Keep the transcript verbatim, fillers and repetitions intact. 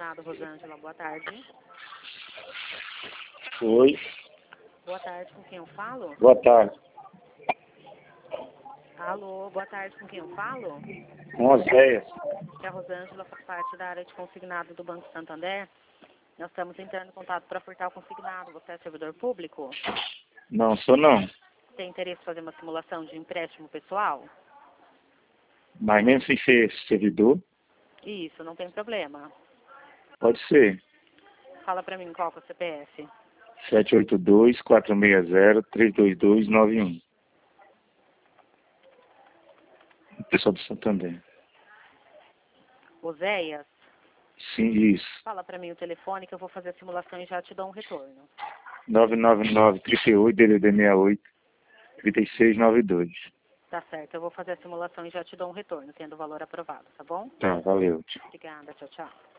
consignado, Rosângela. Boa tarde. Oi. Boa tarde, com quem eu falo? Boa tarde. Alô, boa tarde, com quem eu falo? Com as ideias. É a Rosângela, faz parte da área de consignado do Banco Santander. Nós estamos entrando em contato para furtar o consignado. Você é servidor público? Não, sou não. Tem interesse em fazer uma simulação de empréstimo pessoal? Mas mesmo sem ser servidor, Isso, não tem problema. pode ser. Fala para mim qual que é o C P F. sete oito dois, quatro seis zero, três dois dois, nove um. Pessoal do Santander. Oséias? Sim, isso. Fala para mim o telefone que eu vou fazer a simulação e já te dou um retorno. nove nove nove, trinta e oito, D D D sessenta e oito, trinta e seis, noventa e dois. Tá certo, eu vou fazer a simulação e já te dou um retorno, tendo o valor aprovado, tá bom? Tá, valeu. Tchau. Obrigada, tchau, tchau.